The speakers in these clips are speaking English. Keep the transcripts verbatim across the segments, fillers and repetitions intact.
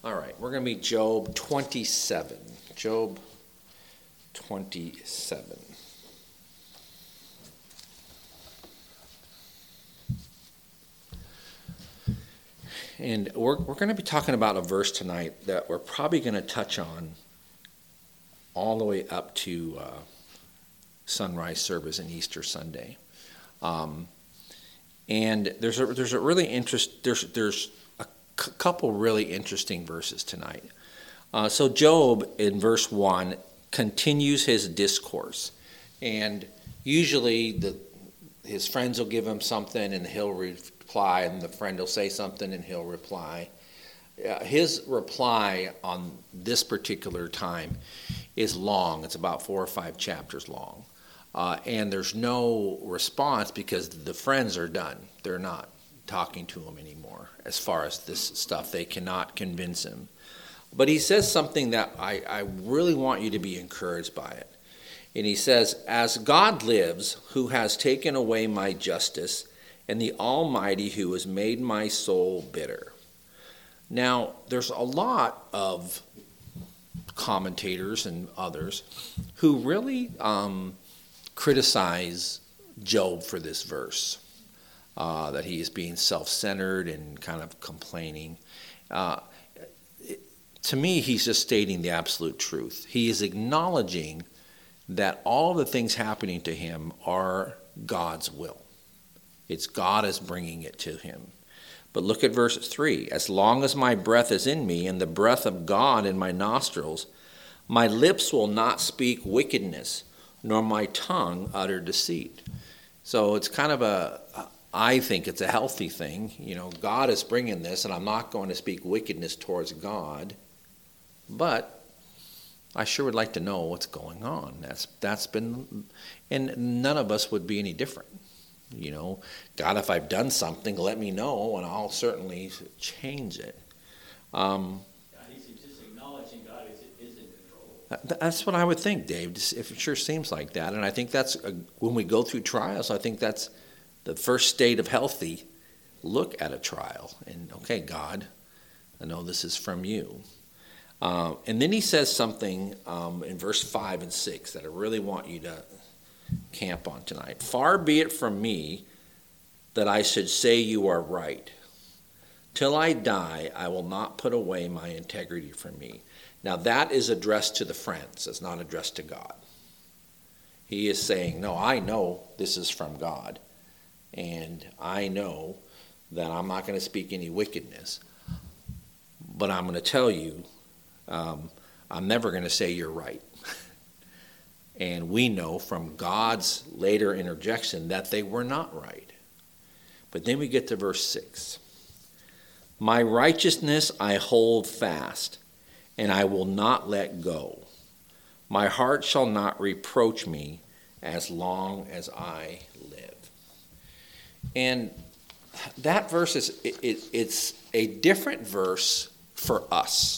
All right, we're going to be Job twenty-seven. Job twenty-seven. And we're, we're going to be talking about a verse tonight that we're probably going to touch on all the way up to uh, sunrise service and Easter Sunday. Um, and there's a, there's a really interest, there's, there's a c- couple really interesting verses tonight. Uh, so Job in verse one continues his discourse. And usually the his friends will give him something and he'll reply, and the friend will say something and he'll reply. Uh, his reply on this particular time is long. It's about four or five chapters long. Uh, and there's no response because the friends are done. They're not talking to him anymore as far as this stuff. They cannot convince him. But he says something that I, I really want you to be encouraged by it. And he says, "As God lives, who has taken away my justice, and the Almighty who has made my soul bitter." Now, there's a lot of commentators and others who really um, criticize Job for this verse, uh, that he is being self-centered and kind of complaining. Uh, it, to me, he's just stating the absolute truth. He is acknowledging that all the things happening to him are God's will. It's God is bringing it to him. But look at verse three. "As long as my breath is in me and the breath of God in my nostrils, my lips will not speak wickedness, nor my tongue utter deceit." So it's kind of a, I think it's a healthy thing. You know, God is bringing this, and I'm not going to speak wickedness towards God, but I sure would like to know what's going on. That's that's been, and none of us would be any different. You know, God, if I've done something, let me know, and I'll certainly change it. Um, yeah, he's just acknowledging God is, is in control. That's what I would think, Dave. If it sure seems like that, and I think that's a, when we go through trials, I think that's the first state of healthy look at a trial. And okay, God, I know this is from you. Uh, and then he says something um, in verse five and six that I really want you to camp on tonight. "Far be it from me that I should say you are right. Till I die, I will not put away my integrity from me." Now that is addressed to the friends. It's not addressed to God. He is saying, no, I know this is from God. And I know that I'm not going to speak any wickedness. But I'm going to tell you, Um, I'm never going to say you're right. And we know from God's later interjection that they were not right. But then we get to verse six. "My righteousness I hold fast, and I will not let go. My heart shall not reproach me as long as I live." And that verse is it, it, it's a different verse for us.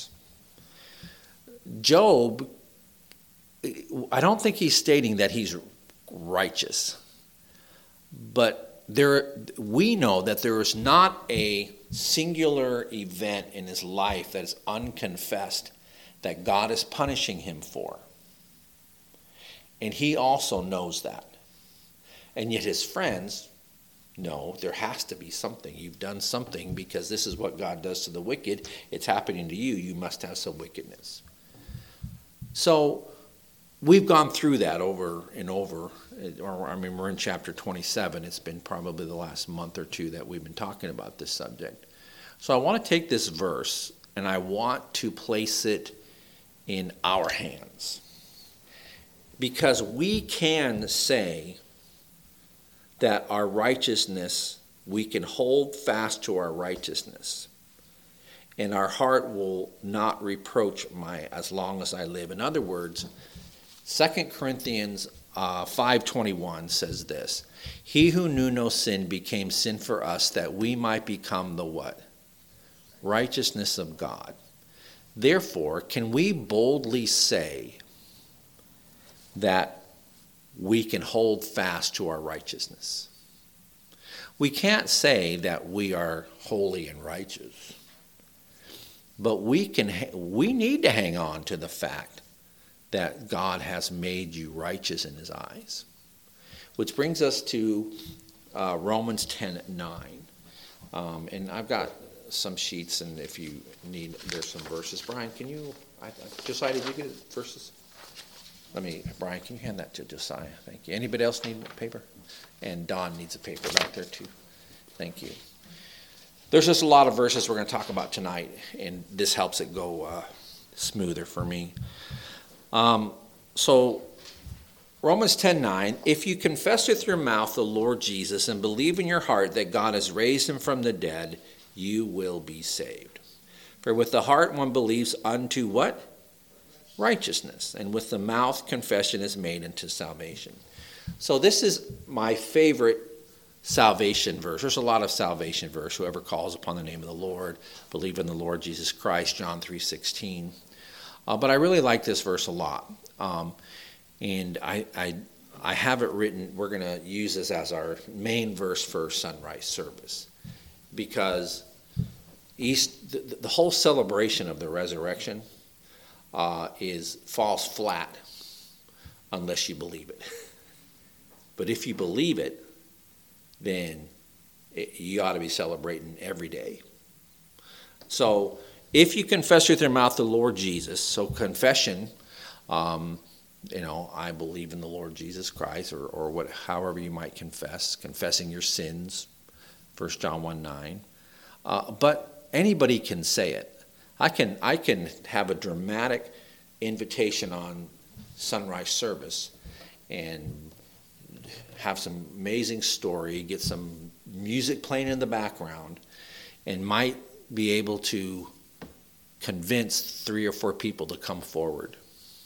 Job, I don't think he's stating that he's righteous. But there, we know that there is not a singular event in his life that is unconfessed that God is punishing him for. And he also knows that. And yet his friends know there has to be something. You've done something because this is what God does to the wicked. It's happening to you. You must have some wickedness. So we've gone through that over and over. Or, I mean, we're in chapter twenty-seven. It's been probably the last month or two that we've been talking about this subject. So I want to take this verse and I want to place it in our hands. Because we can say that our righteousness, we can hold fast to our righteousness. And our heart will not reproach my as long as I live. In other words, Second Corinthians uh, five twenty-one says this: "He who knew no sin became sin for us, that we might become the" what? "Righteousness of God." Therefore, can we boldly say that we can hold fast to our righteousness? We can't say that we are holy and righteous. But we can we need to hang on to the fact that God has made you righteous in his eyes. Which brings us to uh, Romans ten nine. Um, and I've got some sheets, and if you need, there's some verses. Brian, can you, I, I, Josiah, did you get verses? Let me, Brian, can you hand that to Josiah? Thank you. Anybody else need paper? And Don needs a paper back there too. Thank you. There's just a lot of verses we're going to talk about tonight, and this helps it go uh, smoother for me. Um, so, Romans ten nine, if you confess with your mouth the Lord Jesus and believe in your heart that God has raised him from the dead, you will be saved. For with the heart one believes unto what? Righteousness. And with the mouth confession is made unto salvation. So this is my favorite salvation verse. There's a lot of salvation verse. Whoever calls upon the name of the Lord, believe in the Lord Jesus Christ, John three sixteen. Uh, but I really like this verse a lot. Um, and I, I, I have it written, we're going to use this as our main verse for sunrise service. Because East, the, the whole celebration of the resurrection uh, is falls flat unless you believe it. But if you believe it, then it, you ought to be celebrating every day. So if you confess with your mouth the Lord Jesus, so confession, um, you know, I believe in the Lord Jesus Christ, or, or what, however you might confess, confessing your sins, First John one nine. Uh, but anybody can say it. I can I can have a dramatic invitation on sunrise service and have some amazing story, get some music playing in the background, and might be able to convince three or four people to come forward,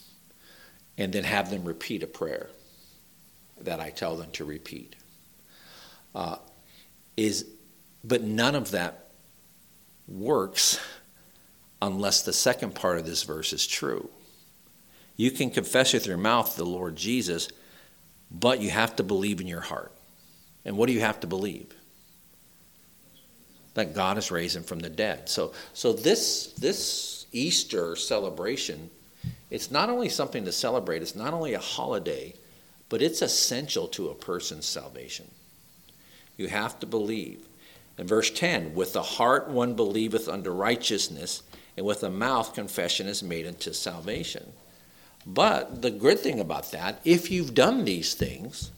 and then have them repeat a prayer that I tell them to repeat. Uh, is, but none of that works unless the second part of this verse is true. You can confess with your mouth the Lord Jesus, but you have to believe in your heart. And what do you have to believe? That God has raised him from the dead. So, so this, this Easter celebration, it's not only something to celebrate, it's not only a holiday, but it's essential to a person's salvation. You have to believe. In verse ten, with the heart one believeth unto righteousness, and with the mouth confession is made unto salvation. But the good thing about that, if you've done these things,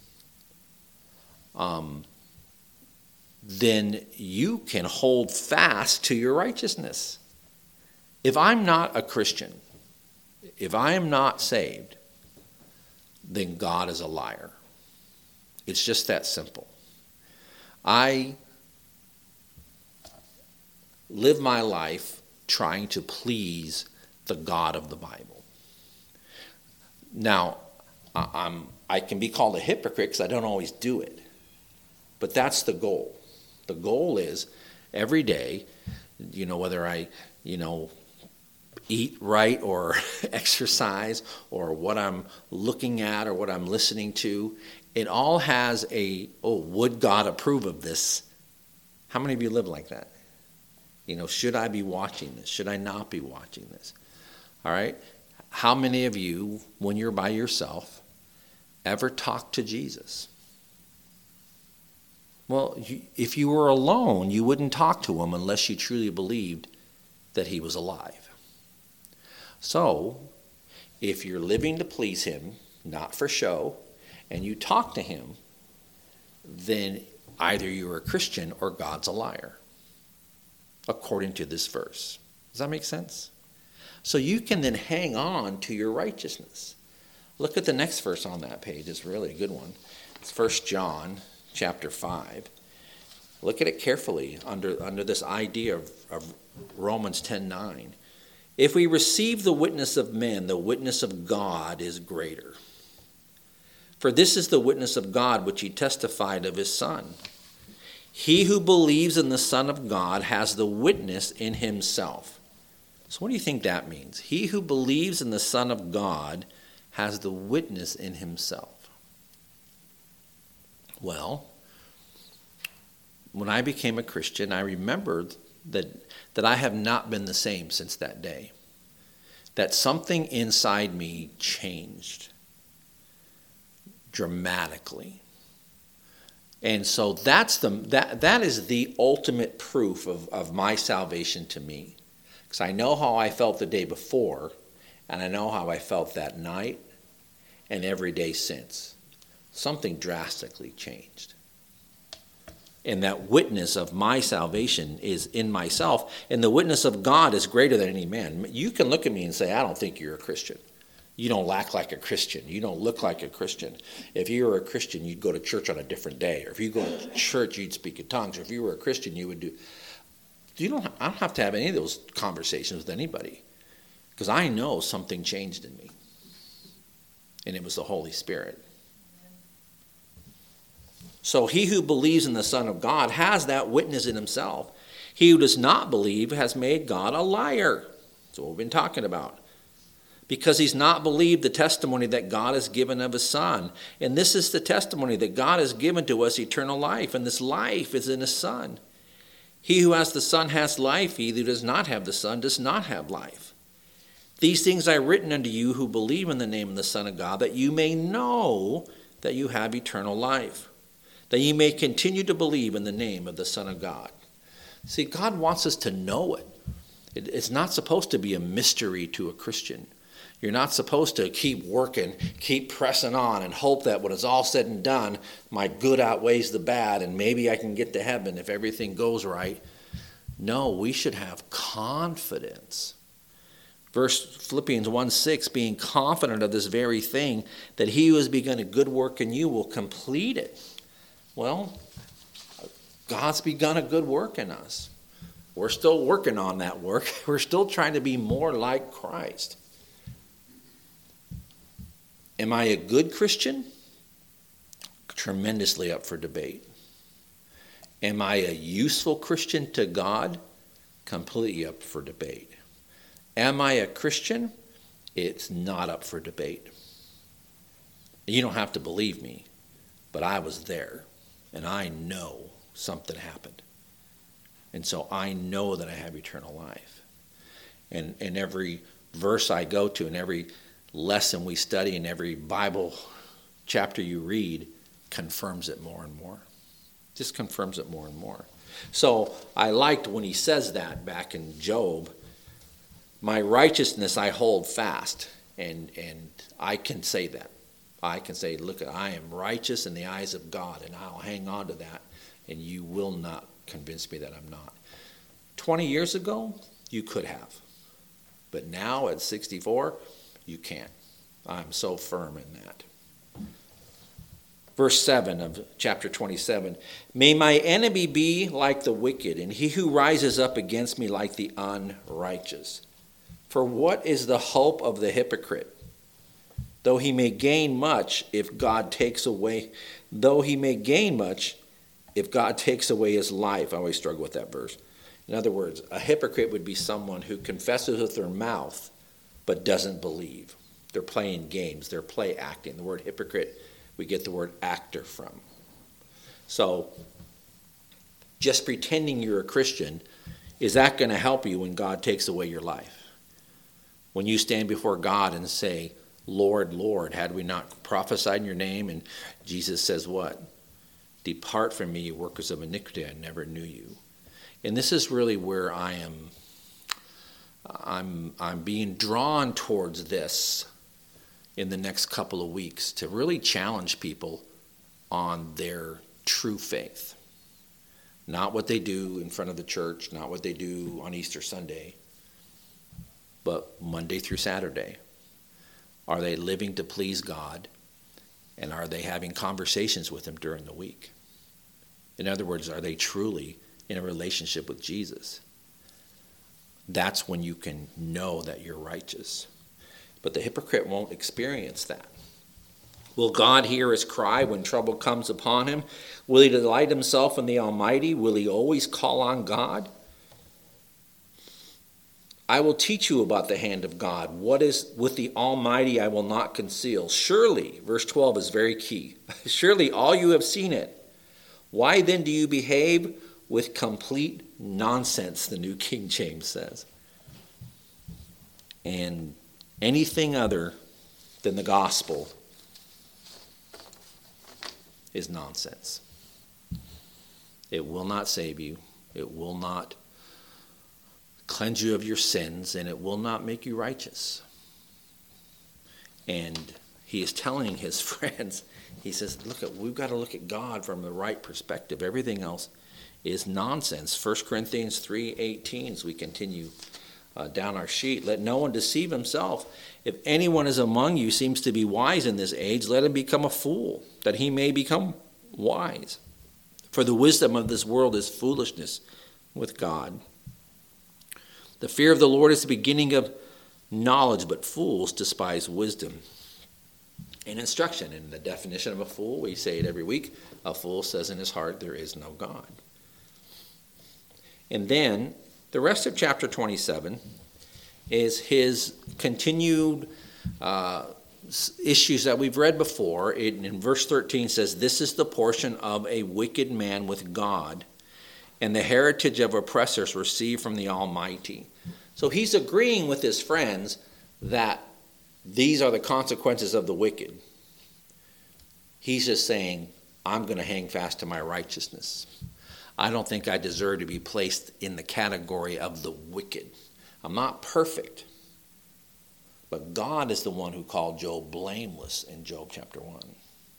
um, then you can hold fast to your righteousness. If I'm not a Christian, if I am not saved, then God is a liar. It's just that simple. I live my life trying to please the God of the Bible. Now, I'm, I can be called a hypocrite because I don't always do it. But that's the goal. The goal is every day, you know, whether I, you know, eat right or exercise or what I'm looking at or what I'm listening to, it all has a, oh, would God approve of this? How many of you live like that? You know, should I be watching this? Should I not be watching this? All right? How many of you, when you're by yourself, ever talk to Jesus? Well, you, if you were alone, you wouldn't talk to him unless you truly believed that he was alive. So, if you're living to please him, not for show, and you talk to him, then either you're a Christian or God's a liar, according to this verse. Does that make sense? So you can then hang on to your righteousness. Look at the next verse on that page. It's really a good one. It's First John chapter five. Look at it carefully under, under this idea of, of Romans ten nine. If we receive the witness of men, the witness of God is greater. For this is the witness of God which he testified of his Son. He who believes in the Son of God has the witness in himself. So what do you think that means? He who believes in the Son of God has the witness in himself. Well, when I became a Christian, I remembered that, that I have not been the same since that day. That something inside me changed dramatically. And so that's the that that is the ultimate proof of, of my salvation to me. Because I know how I felt the day before, and I know how I felt that night, and every day since. Something drastically changed. And that witness of my salvation is in myself, and the witness of God is greater than any man. You can look at me and say, I don't think you're a Christian. You don't act like a Christian. You don't look like a Christian. If you were a Christian, you'd go to church on a different day. Or if you go to church, you'd speak in tongues. Or if you were a Christian, you would do... You don't. I don't have to have any of those conversations with anybody. Because I know something changed in me. And it was the Holy Spirit. So he who believes in the Son of God has that witness in himself. He who does not believe has made God a liar. That's what we've been talking about. Because he's not believed the testimony that God has given of his Son. And this is the testimony that God has given to us eternal life. And this life is in his Son. He who has the Son has life. He who does not have the Son does not have life. These things I have written unto you who believe in the name of the Son of God, that you may know that you have eternal life. That you may continue to believe in the name of the Son of God. See, God wants us to know it. It's not supposed to be a mystery to a Christian. You're not supposed to keep working, keep pressing on, and hope that when it's all said and done, my good outweighs the bad, and maybe I can get to heaven if everything goes right. No, we should have confidence. Verse Philippians one six, being confident of this very thing, that he who has begun a good work in you will complete it. Well, God's begun a good work in us. We're still working on that work. We're still trying to be more like Christ. Am I a good Christian? Tremendously up for debate. Am I a useful Christian to God? Completely up for debate. Am I a Christian? It's not up for debate. You don't have to believe me, but I was there, and I know something happened. And so I know that I have eternal life. And, and every verse I go to and every lesson we study and every Bible chapter you read confirms it more and more. Just confirms it more and more. So I liked when he says that back in Job, my righteousness I hold fast. And, and I can say that. I can say, look, I am righteous in the eyes of God, and I'll hang on to that, and you will not convince me that I'm not. twenty years ago, you could have. But now at sixty-four, you can't. I'm so firm in that. Verse seven of chapter twenty-seven. May my enemy be like the wicked, and he who rises up against me like the unrighteous. For what is the hope of the hypocrite? Though he may gain much if God takes away, though he may gain much if God takes away his life. I always struggle with that verse. In other words, a hypocrite would be someone who confesses with their mouth but doesn't believe. They're playing games. They're play acting. The word hypocrite, we get the word actor from. So just pretending you're a Christian, is that going to help you when God takes away your life? When you stand before God and say, Lord, Lord, had we not prophesied in your name? And Jesus says what? Depart from me, you workers of iniquity, I never knew you. And this is really where I am, I'm, I'm being drawn towards this in the next couple of weeks to really challenge people on their true faith. Not what they do in front of the church, not what they do on Easter Sunday, but Monday through Saturday. Are they living to please God? And are they having conversations with him during the week? In other words, are they truly in a relationship with Jesus? That's when you can know that you're righteous. But the hypocrite won't experience that. Will God hear his cry when trouble comes upon him? Will he delight himself in the Almighty? Will he always call on God? I will teach you about the hand of God. What is with the Almighty I will not conceal. Surely, verse twelve is very key. Surely all you have seen it. Why then do you behave with complete nonsense, the New King James says. And anything other than the gospel is nonsense. It will not save you. It will not cleanse you of your sins, and it will not make you righteous. And he is telling his friends, he says, look, at, we've got to look at God from the right perspective. Everything else is nonsense. First Corinthians three eighteen, as we continue uh, down our sheet, let no one deceive himself. If anyone is among you seems to be wise in this age, let him become a fool, that he may become wise. For the wisdom of this world is foolishness with God. The fear of the Lord is the beginning of knowledge, but fools despise wisdom and instruction. And the definition of a fool, we say it every week, a fool says in his heart, there is no God. And then the rest of chapter twenty-seven is his continued uh, issues that we've read before. It, in verse thirteen says, this is the portion of a wicked man with God, and the heritage of oppressors received from the Almighty. So he's agreeing with his friends that these are the consequences of the wicked. He's just saying, I'm going to hang fast to my righteousness. I don't think I deserve to be placed in the category of the wicked. I'm not perfect. But God is the one who called Job blameless in Job chapter one.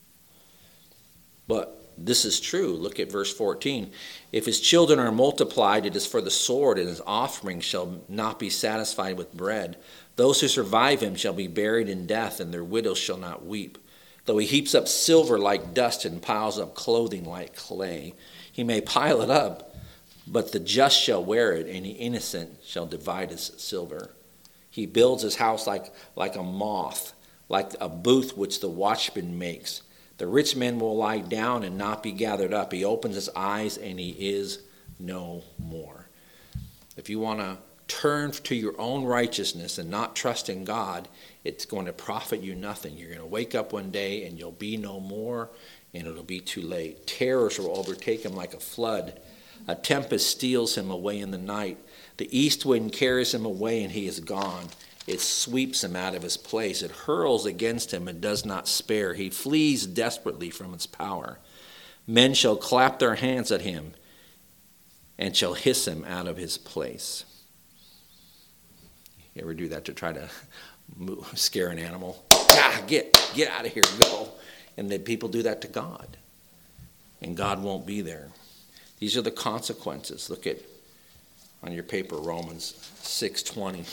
But this is true. Look at verse fourteen. If his children are multiplied, it is for the sword, and his offspring shall not be satisfied with bread. Those who survive him shall be buried in death, and their widows shall not weep. Though he heaps up silver like dust and piles up clothing like clay, he may pile it up, but the just shall wear it, and the innocent shall divide his silver. He builds his house like, like a moth, like a booth which the watchman makes. The rich man will lie down and not be gathered up. He opens his eyes and he is no more. If you want to turn to your own righteousness and not trust in God, it's going to profit you nothing. You're going to wake up one day and you'll be no more, and it'll be too late. Terrors will overtake him like a flood. A tempest steals him away in the night. The east wind carries him away and he is gone. It sweeps him out of his place. It hurls against him and does not spare. He flees desperately from its power. Men shall clap their hands at him and shall hiss him out of his place. You ever do that to try to move, scare an animal? Ah, get, get out of here, go. And then people do that to God. And God won't be there. These are the consequences. Look at, on your paper, Romans six twenty.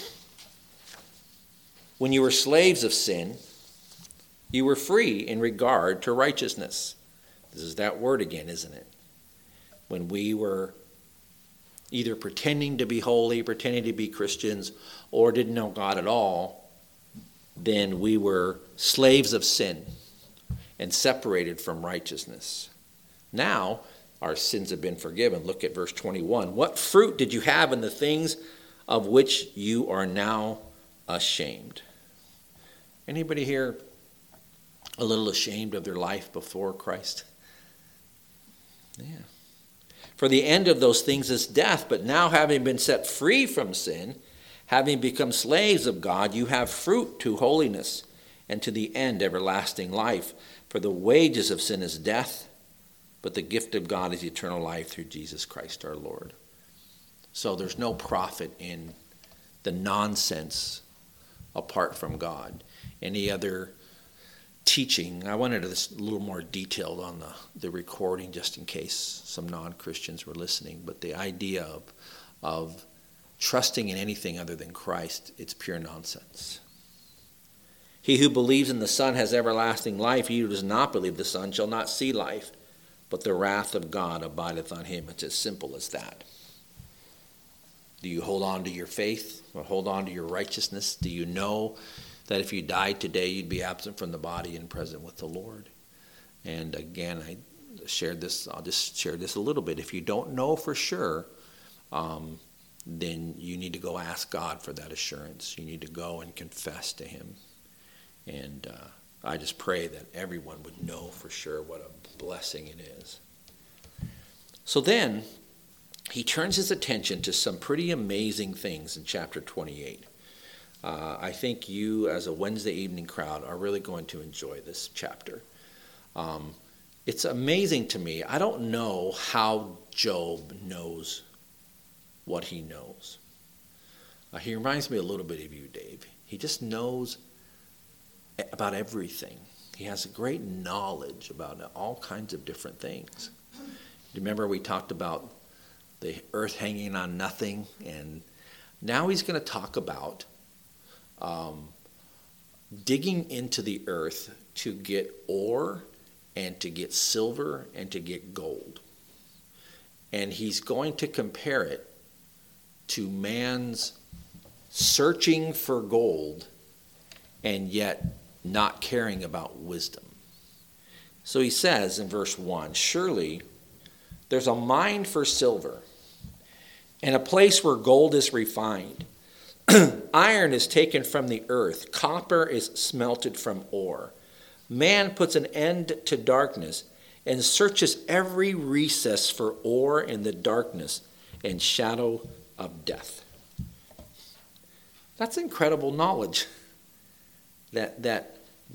When you were slaves of sin, you were free in regard to righteousness. This is that word again, isn't it? When we were either pretending to be holy, pretending to be Christians, or didn't know God at all, then we were slaves of sin and separated from righteousness. Now, our sins have been forgiven. Look at verse twenty-one. What fruit did you have in the things of which you are now ashamed? Anybody here a little ashamed of their life before Christ? Yeah. For the end of those things is death, but now having been set free from sin, having become slaves of God, you have fruit to holiness, and to the end everlasting life. For the wages of sin is death, but the gift of God is eternal life through Jesus Christ our Lord. So there's no profit in the nonsense apart from God. Any other teaching, I wanted this a little more detailed on the, the recording just in case some non-Christians were listening, but the idea of, of trusting in anything other than Christ, it's pure nonsense. He who believes in the Son has everlasting life. He who does not believe the Son shall not see life, but the wrath of God abideth on him. It's as simple as that. Do you hold on to your faith or hold on to your righteousness? Do you know that if you died today, you'd be absent from the body and present with the Lord? And again, I shared this, I'll just share this a little bit. If you don't know for sure, um, then you need to go ask God for that assurance. You need to go and confess to him. And uh, I just pray that everyone would know for sure what a blessing it is. So then, he turns his attention to some pretty amazing things in chapter twenty-eight. Uh, I think you, as a Wednesday evening crowd, are really going to enjoy this chapter. Um, it's amazing to me. I don't know how Job knows what he knows. Uh, he reminds me a little bit of you, Dave. He just knows about everything. He has a great knowledge about all kinds of different things. Do you remember we talked about the earth hanging on nothing? And now he's going to talk about um, digging into the earth to get ore and to get silver and to get gold. And he's going to compare it to man's searching for gold and yet not caring about wisdom. So he says in verse one, surely there's a mine for silver and a place where gold is refined. Iron is taken from the earth. Copper is smelted from ore. Man puts an end to darkness and searches every recess for ore in the darkness and shadow of death. That's incredible knowledge. That, that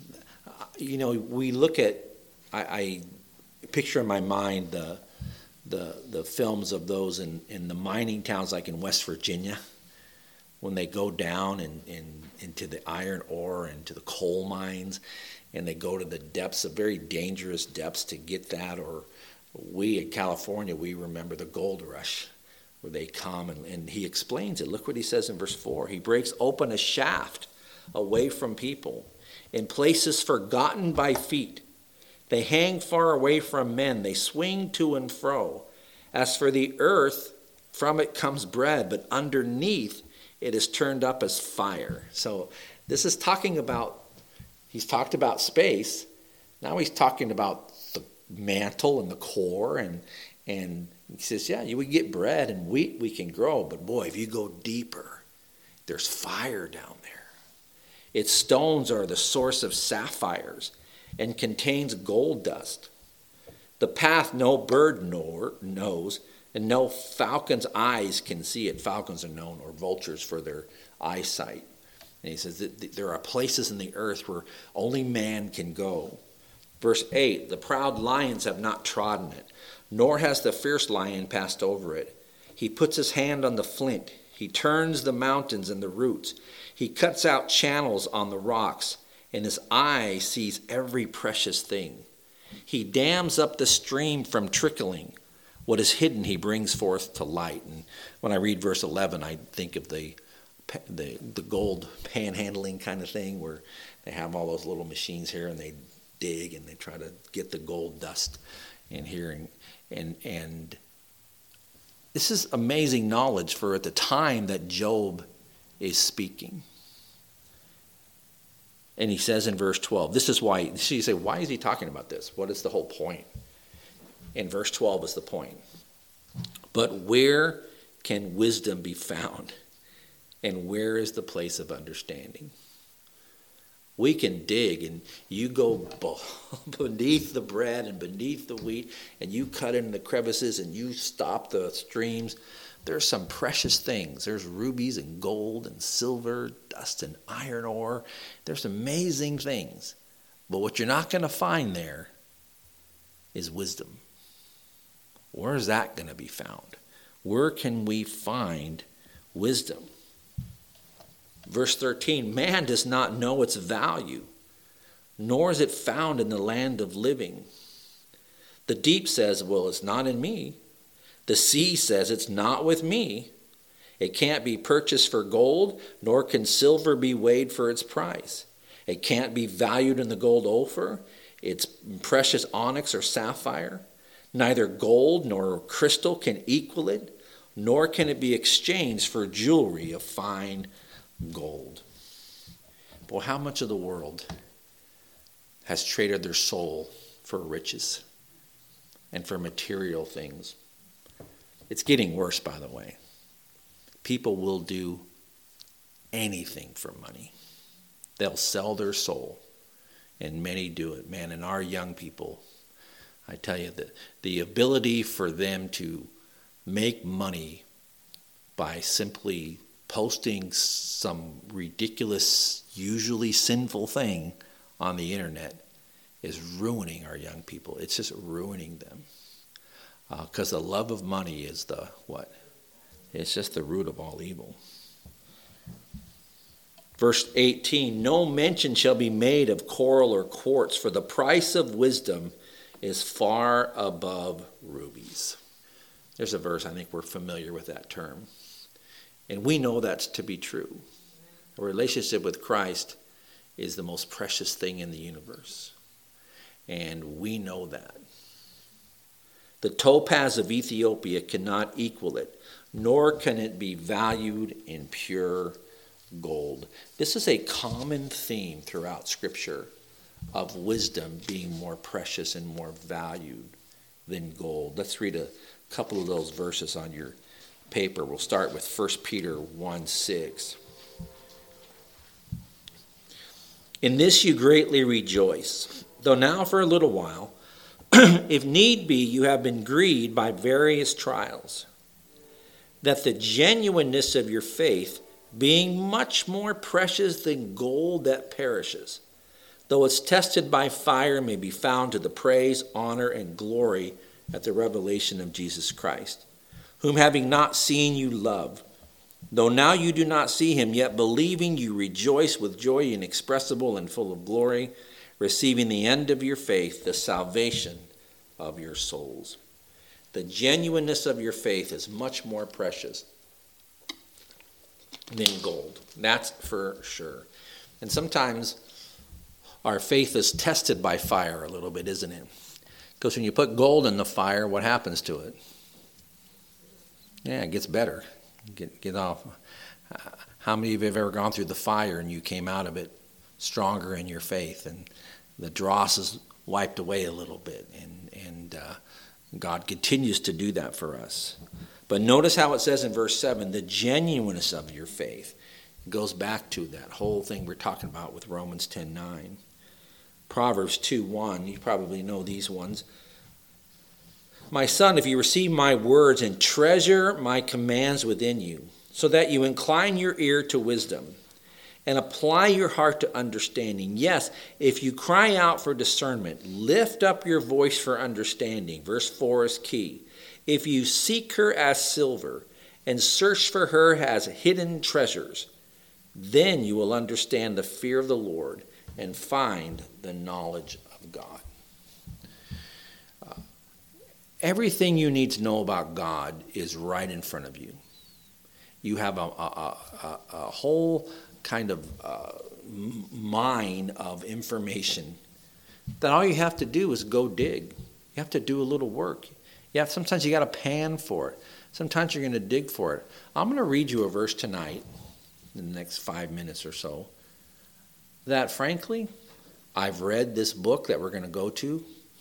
you know, we look at, I, I picture in my mind the, the, the films of those in, in the mining towns like in West Virginia, when they go down in, in, into the iron ore and to the coal mines, and they go to the depths, of very dangerous depths to get that. Or we in California, we remember the gold rush, where they come, and, and he explains it. Look what he says in verse four. He breaks open a shaft away from people in places forgotten by feet. They hang far away from men. They swing to and fro. As for the earth, from it comes bread, but underneath it is turned up as fire. So this is talking about, he's talked about space. Now he's talking about the mantle and the core. And, and he says, yeah, you would get bread and wheat we can grow. But boy, if you go deeper, there's fire down there. Its stones are the source of sapphires and contains gold dust. The path no bird nor, knows, and no falcon's eyes can see it. Falcons are known, or vultures, for their eyesight. And he says that there are places in the earth where only man can go. Verse eight, the proud lions have not trodden it, nor has the fierce lion passed over it. He puts his hand on the flint. He turns the mountains and the roots. He cuts out channels on the rocks, and his eye sees every precious thing. He dams up the stream from trickling. What is hidden he brings forth to light. And when I read verse eleven, I think of the, the, the gold panhandling kind of thing, where they have all those little machines here, and they dig and they try to get the gold dust in here. And, and, and this is amazing knowledge for at the time that Job is speaking. And he says in verse twelve, this is why, so you say, why is he talking about this? What is the whole point? In verse twelve is the point. But where can wisdom be found? And where is the place of understanding? We can dig, and you go beneath the bread and beneath the wheat, and you cut into the crevices and you stop the streams. There's some precious things. There's rubies and gold and silver, dust and iron ore. There's amazing things. But what you're not going to find there is wisdom. Where is that going to be found? Where can we find wisdom? Verse thirteen, man does not know its value, nor is it found in the land of living. The deep says, well, it's not in me. The sea says, it's not with me. It can't be purchased for gold, nor can silver be weighed for its price. It can't be valued in the gold Ophir, its precious onyx or sapphire. Neither gold nor crystal can equal it, nor can it be exchanged for jewelry of fine gold. Boy, how much of the world has traded their soul for riches and for material things? It's getting worse, by the way. People will do anything for money. They'll sell their soul, and many do it. Man, and our young people, I tell you, the, the ability for them to make money by simply posting some ridiculous, usually sinful thing on the internet is ruining our young people. It's just ruining them. Because uh, the love of money is the what? It's just the root of all evil. Verse eighteen, no mention shall be made of coral or quartz, for the price of wisdom is far above rubies. There's a verse, I think we're familiar with that term. And we know that's to be true. A relationship with Christ is the most precious thing in the universe. And we know that. The topaz of Ethiopia cannot equal it, nor can it be valued in pure gold. This is a common theme throughout Scripture of wisdom being more precious and more valued than gold. Let's read a couple of those verses on your paper. We'll start with First Peter one six. In this you greatly rejoice, though now for a little while, if need be, you have been grieved by various trials, that the genuineness of your faith, being much more precious than gold that perishes, though it's tested by fire, may be found to the praise, honor, and glory at the revelation of Jesus Christ, whom having not seen you love, though now you do not see him, yet believing you rejoice with joy inexpressible and full of glory, receiving the end of your faith, the salvation of your souls. The genuineness of your faith is much more precious than gold. That's for sure. And sometimes our faith is tested by fire a little bit, isn't it? Because when you put gold in the fire, what happens to it? Yeah, it gets better. Get get off. How many of you have ever gone through the fire and you came out of it stronger in your faith, and the dross is wiped away a little bit, and and uh, God continues to do that for us. But notice how it says in verse seven, the genuineness of your faith. It goes back to that whole thing we're talking about with Romans ten nine. Proverbs two one, you probably know these ones. My son, if you receive my words and treasure my commands within you, so that you incline your ear to wisdom and apply your heart to understanding. Yes, if you cry out for discernment, lift up your voice for understanding. Verse four is key. If you seek her as silver and search for her as hidden treasures, then you will understand the fear of the Lord and find the knowledge of God. Uh, everything you need to know about God is right in front of you. You have a, a, a, a whole kind of uh, mine of information that all you have to do is go dig. You have to do a little work. Yeah, sometimes you got to pan for it. Sometimes you're going to dig for it. I'm going to read you a verse tonight, in the next five minutes or so, that frankly, I've read this book that we're going to go to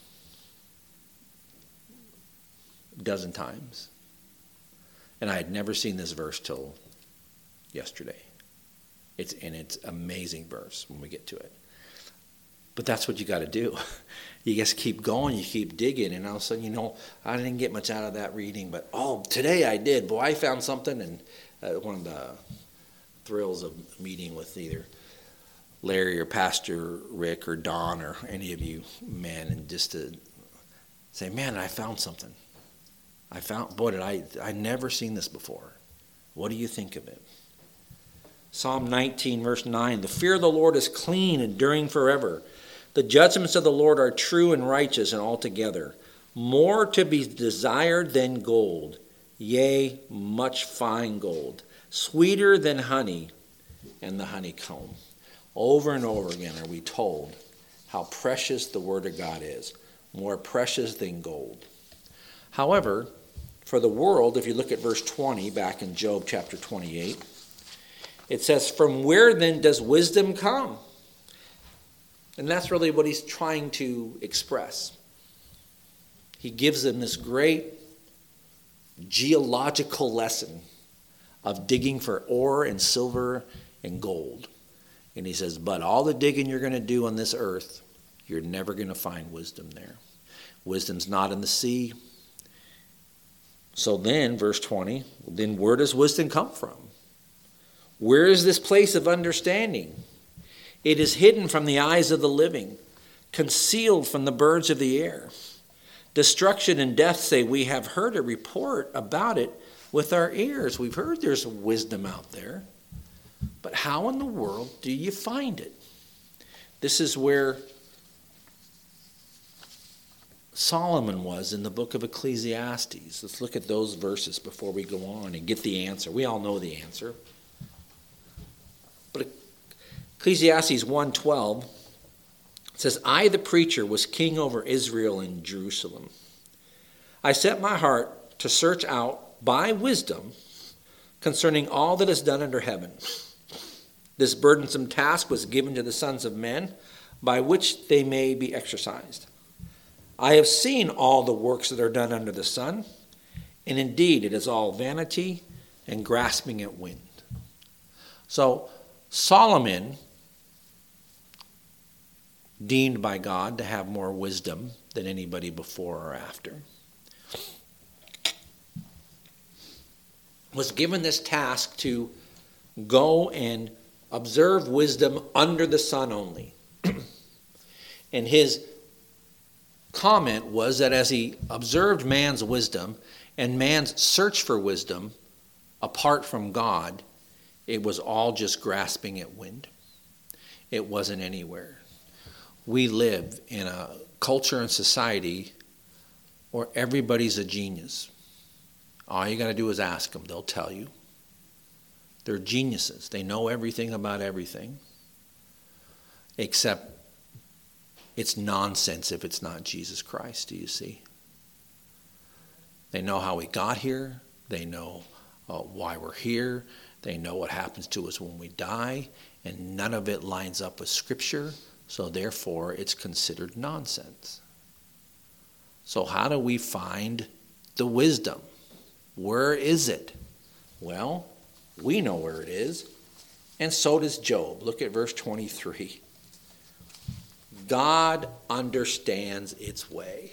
a dozen times. And I had never seen this verse till yesterday. It's and it's an amazing verse when we get to it. But that's what you got to do. You just keep going, you keep digging, and all of a sudden, you know, I didn't get much out of that reading, but oh, today I did. Boy, I found something, and uh, one of the thrills of meeting with either Larry or Pastor Rick or Don or any of you men, and just to say, man, I found something. I found, boy, did I, I'd never seen this before. What do you think of it? Psalm nineteen, verse nine, the fear of the Lord is clean, enduring forever. The judgments of the Lord are true and righteous and altogether. More to be desired than gold, yea, much fine gold, sweeter than honey and the honeycomb. Over and over again are we told how precious the Word of God is, more precious than gold. However, for the world, if you look at verse twenty back in Job chapter twenty-eight, it says, from where then does wisdom come? And that's really what he's trying to express. He gives them this great geological lesson of digging for ore and silver and gold. And he says, but all the digging you're going to do on this earth, you're never going to find wisdom there. Wisdom's not in the sea. So then, verse twenty, then where does wisdom come from? Where is this place of understanding? It is hidden from the eyes of the living, concealed from the birds of the air. Destruction and death say, we have heard a report about it with our ears. We've heard there's wisdom out there. But how in the world do you find it? This is where Solomon was in the book of Ecclesiastes. Let's look at those verses before we go on and get the answer. We all know the answer. But Ecclesiastes one twelve says, I, the preacher, was king over Israel in Jerusalem. I set my heart to search out by wisdom concerning all that is done under heaven. This burdensome task was given to the sons of men, by which they may be exercised. I have seen all the works that are done under the sun, and indeed it is all vanity and grasping at wind. So Solomon, deemed by God to have more wisdom than anybody before or after, was given this task to go and observe wisdom under the sun only. And his comment was that as he observed man's wisdom and man's search for wisdom apart from God, it was all just grasping at wind. It wasn't anywhere. We live in a culture and society where everybody's a genius. All you got to do is ask them. They'll tell you. They're geniuses. They know everything about everything. Except it's nonsense if it's not Jesus Christ, do you see? They know how we got here. They know uh, why we're here. They know what happens to us when we die. And none of it lines up with Scripture. So therefore, it's considered nonsense. So how do we find the wisdom? Where is it? Well, we know where it is. And so does Job. Look at verse twenty-three. God understands its way.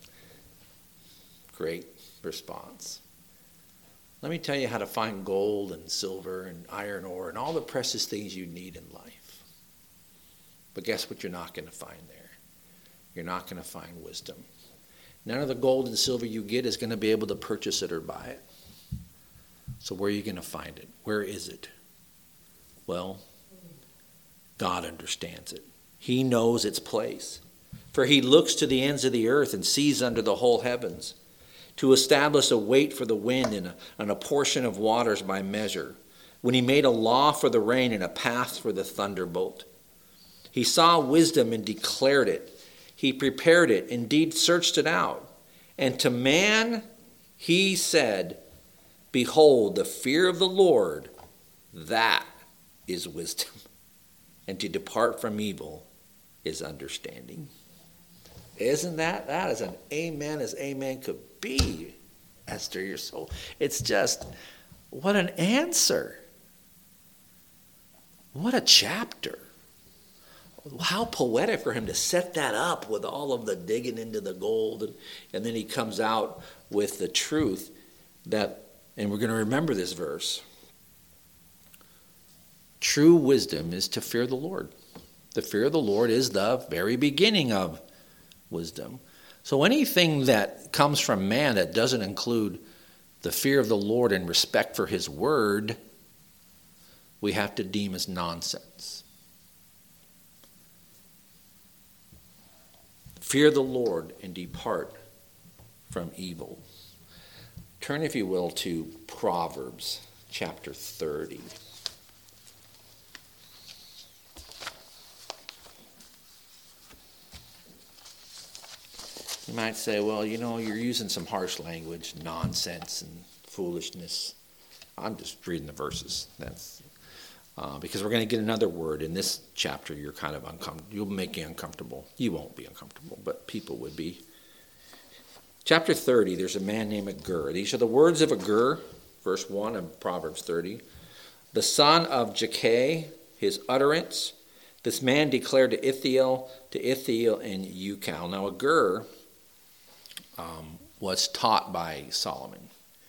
Great response. Let me tell you how to find gold and silver and iron ore and all the precious things you need in life. But guess what you're not going to find there? You're not going to find wisdom. None of the gold and silver you get is going to be able to purchase it or buy it. So where are you going to find it? Where is it? Well, God understands it. He knows its place. For he looks to the ends of the earth and sees under the whole heavens, to establish a weight for the wind and a, and a portion of waters by measure, when he made a law for the rain and a path for the thunderbolt. He saw wisdom and declared it. He prepared it, indeed searched it out. And to man he said, behold, the fear of the Lord, that is wisdom. And to depart from evil is understanding. Isn't that? That is an amen as amen could be, Esther, your soul. It's just, what an answer. What a chapter. How poetic for him to set that up with all of the digging into the gold. And, and then he comes out with the truth that, and we're going to remember this verse. True wisdom is to fear the Lord. The fear of the Lord is the very beginning of wisdom. So anything that comes from man that doesn't include the fear of the Lord and respect for his word, we have to deem as nonsense. Fear the Lord and depart from evil. Turn, if you will, to Proverbs chapter thirty. You might say, well, you know, you're using some harsh language, nonsense and foolishness. I'm just reading the verses. That's uh, because we're going to get another word in this chapter. You're kind of uncomfortable. You'll make you uncomfortable. You won't be uncomfortable, but people would be. Chapter thirty, there's a man named Agur. These are the words of Agur, verse one of Proverbs thirty. The son of Jakeh, his utterance. This man declared to Ithiel, to Ithiel and Ucal. Now Agur um, was taught by Solomon.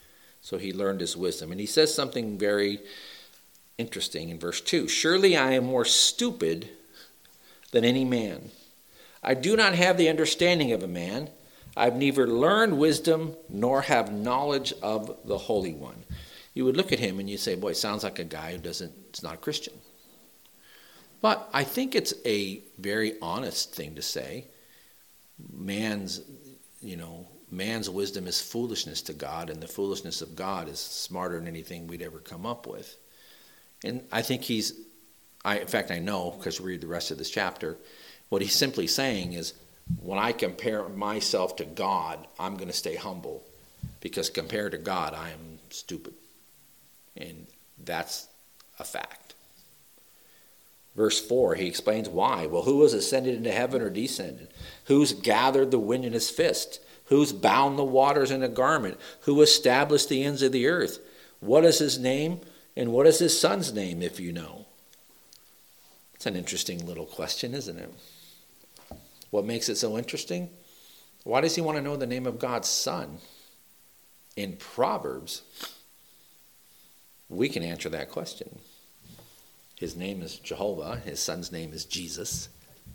So he learned his wisdom. And he says something very interesting in verse two. Surely I am more stupid than any man. I do not have the understanding of a man. I've neither learned wisdom nor have knowledge of the Holy One. You would look at him and you say, boy, sounds like a guy who doesn't, it's not a Christian. But I think it's a very honest thing to say. Man's, you know, man's wisdom is foolishness to God, and the foolishness of God is smarter than anything we'd ever come up with. And I think he's, I, in fact, I know, because we read the rest of this chapter, what he's simply saying is, when I compare myself to God, I'm going to stay humble, because compared to God, I am stupid. And that's a fact. Verse four, he explains why. Well, who has ascended into heaven or descended? Who's gathered the wind in his fist? Who's bound the waters in a garment? Who established the ends of the earth? What is his name? And what is his son's name, if you know? It's an interesting little question, isn't it? What makes it so interesting? Why does he want to know the name of God's son? In Proverbs, we can answer that question. His name is Jehovah. His son's name is Jesus.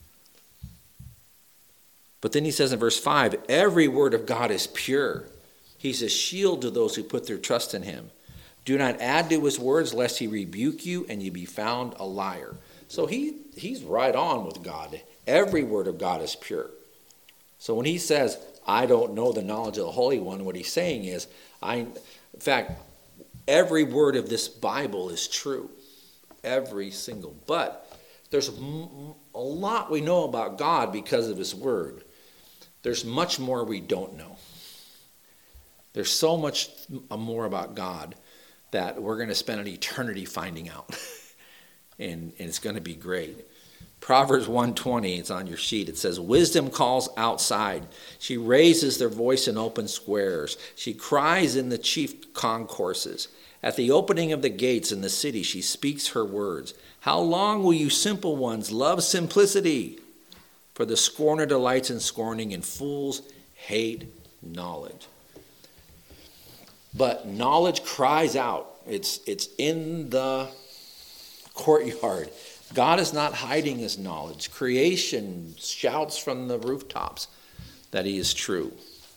But then he says in verse five, every word of God is pure. He's a shield to those who put their trust in him. Do not add to his words, lest he rebuke you and you be found a liar. So he, he's right on with God. Every word of God is pure. So when he says, I don't know the knowledge of the Holy One, what he's saying is, I, in fact, every word of this Bible is true. Every single. But there's a lot we know about God because of his word. There's much more we don't know. There's so much more about God that we're going to spend an eternity finding out. and, and it's going to be great. Proverbs one twenty, it's on your sheet. It says, wisdom calls outside. She raises their voice in open squares. She cries in the chief concourses. At the opening of the gates in the city, she speaks her words. How long will you simple ones love simplicity? For the scorner delights in scorning, and fools hate knowledge. But knowledge cries out. It's, it's in the courtyard. God is not hiding his knowledge. Creation shouts from the rooftops that he is true.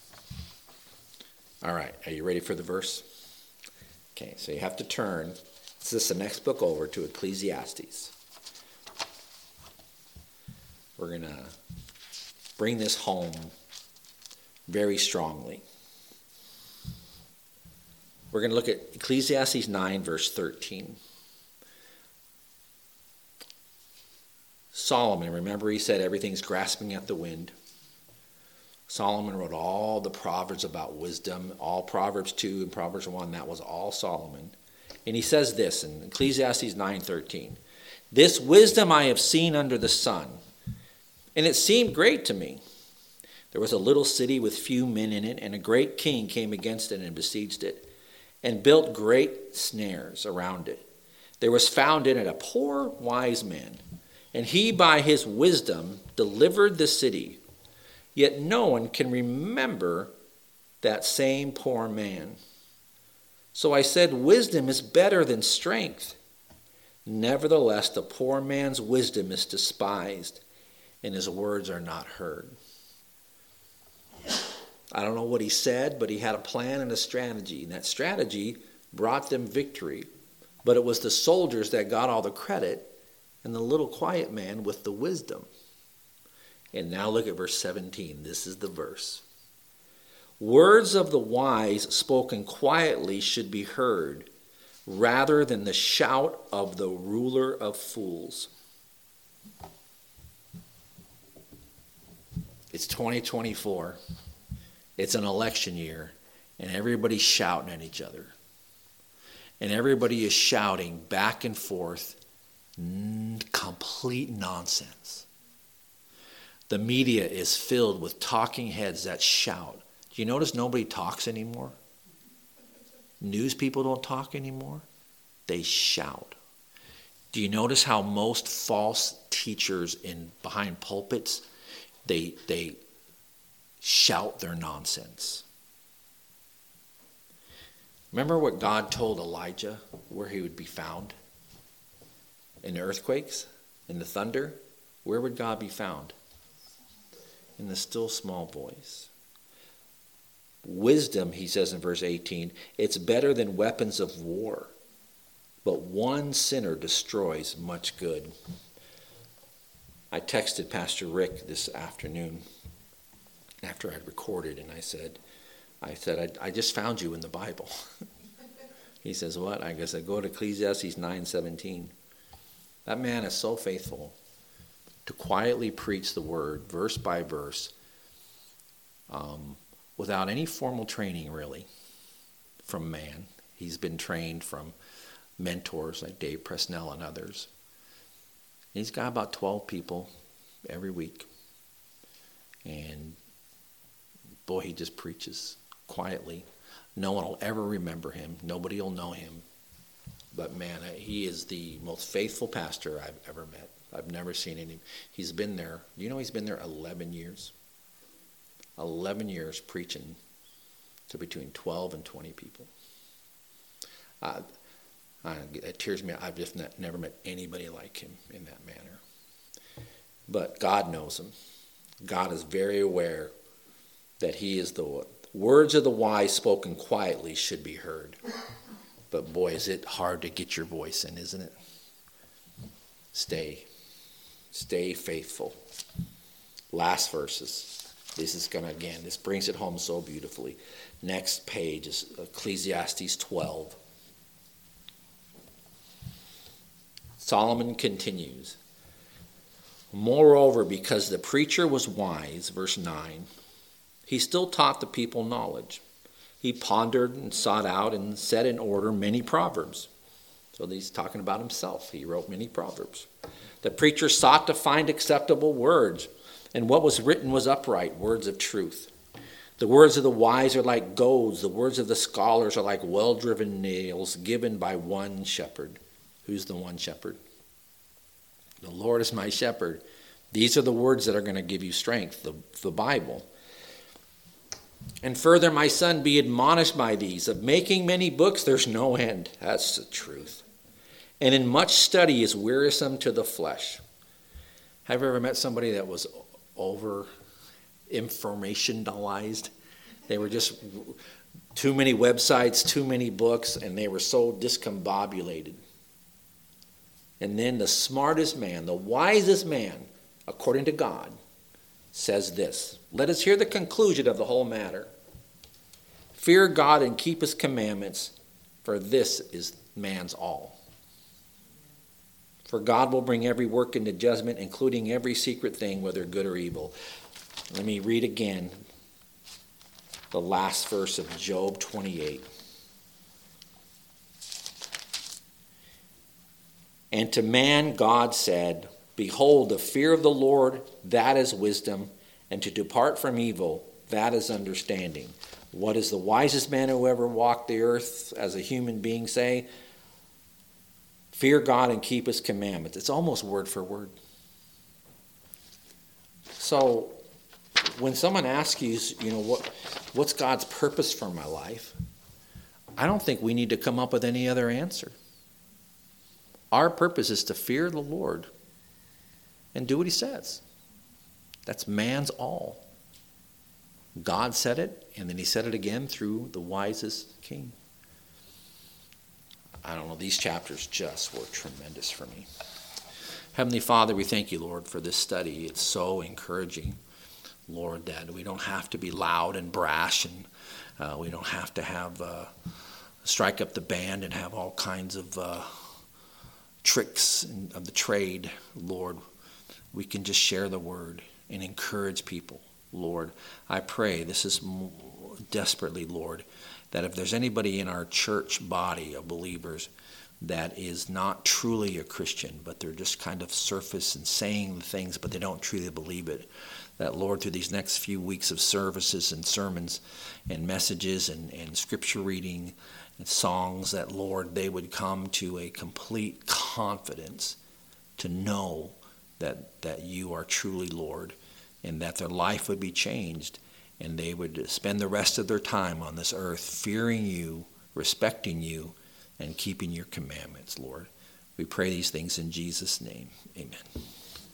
All right, are you ready for the verse? Okay, so you have to turn, this is the next book over, to Ecclesiastes. We're going to bring this home very strongly. We're going to look at Ecclesiastes nine, verse thirteen. Solomon, remember he said everything's grasping at the wind. Solomon wrote all the Proverbs about wisdom, all Proverbs two and Proverbs one, that was all Solomon. And he says this in Ecclesiastes nine thirteen, this wisdom I have seen under the sun, and it seemed great to me. There was a little city with few men in it, and a great king came against it and besieged it, and built great snares around it. There was found in it a poor wise man, and he by his wisdom delivered the city. Yet no one can remember that same poor man. So I said, wisdom is better than strength. Nevertheless, the poor man's wisdom is despised, and his words are not heard. I don't know what he said, but he had a plan and a strategy, and that strategy brought them victory. But it was the soldiers that got all the credit, and the little quiet man with the wisdom. And now look at verse seventeen. This is the verse. Words of the wise spoken quietly should be heard, rather than the shout of the ruler of fools. It's twenty twenty-four. It's an election year, and everybody's shouting at each other. And everybody is shouting back and forth n- complete nonsense. The media is filled with talking heads that shout. Do you notice nobody talks anymore? News people don't talk anymore. They shout. Do you notice how most false teachers in behind pulpits, they they shout their nonsense? Remember what God told Elijah where he would be found? In the earthquakes? In the thunder? Where would God be found? In the still small voice. Wisdom, he says in verse eighteen, it's better than weapons of war, but one sinner destroys much good. I texted Pastor Rick this afternoon after I'd recorded, and I said, I said, I, I just found you in the Bible. He says, what? I guess I go to Ecclesiastes nine seventeen. That man is so faithful to quietly preach the word, verse by verse, um, without any formal training, really, from man. He's been trained from mentors like Dave Presnell and others. He's got about twelve people every week. And boy, he just preaches quietly. No one will ever remember him. Nobody will know him. But man, he is the most faithful pastor I've ever met. I've never seen any. He's been there. You know he's been there eleven years? eleven years preaching to between twelve and twenty people. Uh, uh, it tears me. I've just not, never met anybody like him in that manner. But God knows him. God is very aware that he is the words of the wise spoken quietly should be heard. But boy, is it hard to get your voice in, isn't it? Stay. Stay faithful. Last verses. This is going to, again, this brings it home so beautifully. Next page is Ecclesiastes twelve. Solomon continues. Moreover, because the preacher was wise, verse nine, he still taught the people knowledge. He pondered and sought out and set in order many proverbs. So he's talking about himself. He wrote many proverbs. The preacher sought to find acceptable words, and what was written was upright, words of truth. The words of the wise are like goads. The words of the scholars are like well-driven nails given by one shepherd. Who's the one shepherd? The Lord is my shepherd. These are the words that are going to give you strength, the, the Bible. And further, my son, be admonished by these. Of making many books, there's no end. That's the truth. And in much study is wearisome to the flesh. Have you ever met somebody that was over informationalized? They were just too many websites, too many books, and they were so discombobulated. And then the smartest man, the wisest man, according to God, says this. Let us hear the conclusion of the whole matter. Fear God and keep his commandments, for this is man's all. For God will bring every work into judgment, including every secret thing, whether good or evil. Let me read again the last verse of Job twenty-eight. And to man God said, behold, the fear of the Lord, that is wisdom, and to depart from evil, that is understanding. What does the wisest man who ever walked the earth as a human being say? Fear God and keep his commandments. It's almost word for word. So when someone asks you, you know, what, what's God's purpose for my life? I don't think we need to come up with any other answer. Our purpose is to fear the Lord and do what he says. That's man's all. God said it, and then he said it again through the wisest king. I don't know, these chapters just were tremendous for me. Heavenly Father, we thank you, Lord, for this study. It's so encouraging, Lord, that we don't have to be loud and brash, and uh, we don't have to have uh, strike up the band and have all kinds of uh, tricks of the trade, Lord. We can just share the word and encourage people, Lord. I pray, this is desperately, Lord, that if there's anybody in our church body of believers that is not truly a Christian, but they're just kind of surface and saying the things, but they don't truly believe it, that, Lord, through these next few weeks of services and sermons and messages and, and scripture reading and songs, that, Lord, they would come to a complete confidence to know that, that you are truly Lord, and that their life would be changed, and they would spend the rest of their time on this earth fearing you respecting you and keeping your commandments, Lord. We pray these things in Jesus' name. Amen.